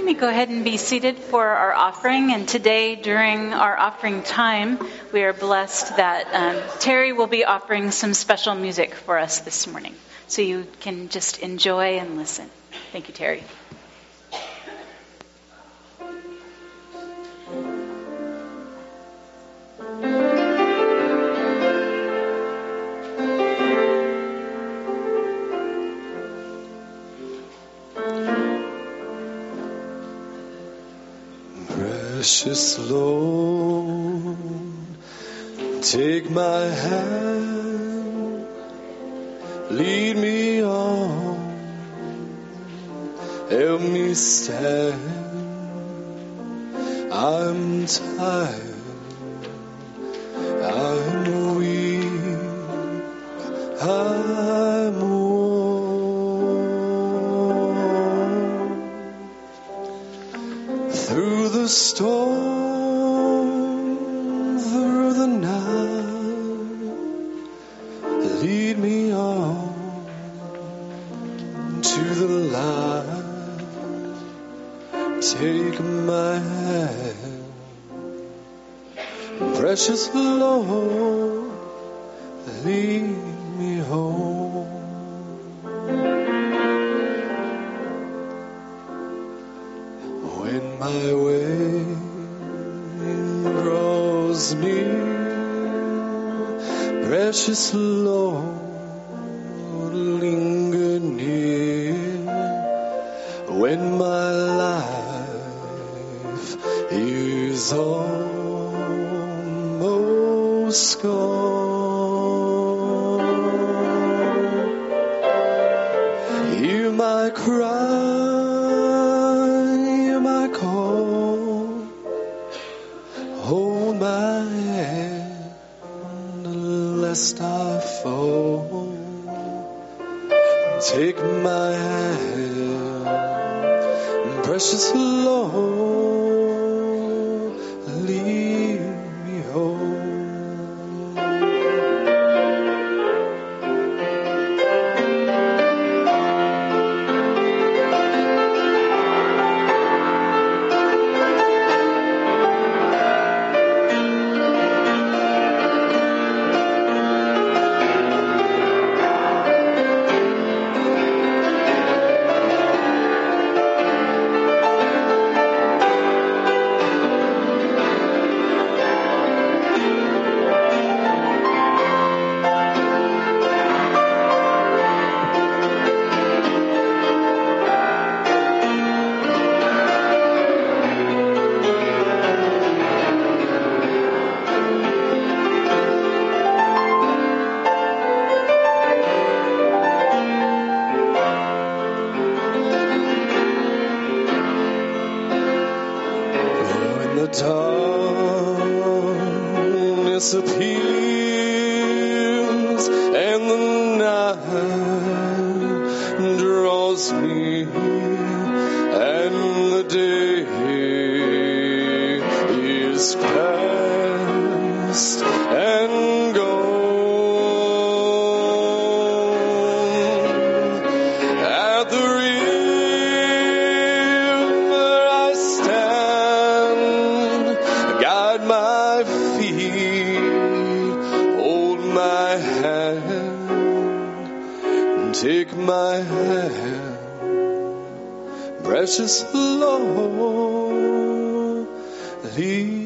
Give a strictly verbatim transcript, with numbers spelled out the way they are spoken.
You may go ahead and be seated for our offering. And today, during our offering time, we are blessed that um, Terry will be offering some special music for us this morning. So you can just enjoy and listen. Thank you, Terry. Precious Lord, take my hand, lead me on, help me stand. I'm tired, I'm weak, I'm worn. Through the storm, through the night, lead me on to the light. Take my hand, precious Lord, lead me home. When my way draws near, precious Lord, linger near. When my life is almost gone, hear my cry, hear my call, hold my hand lest I fall. Take my hand, precious Lord, lead me home. Darkness appears and the night draws near, and the day is past and gone. At the river I stand, guide my feet, hold my hand, take my hand, precious Lord, lead